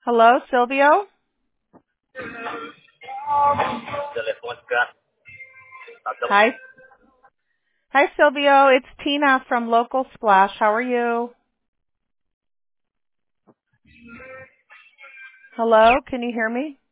Hello, Silvio? Telefónica. Hi. Hi, Silvio. It's Tina from Local Splash. How are you? Hello, can you hear me?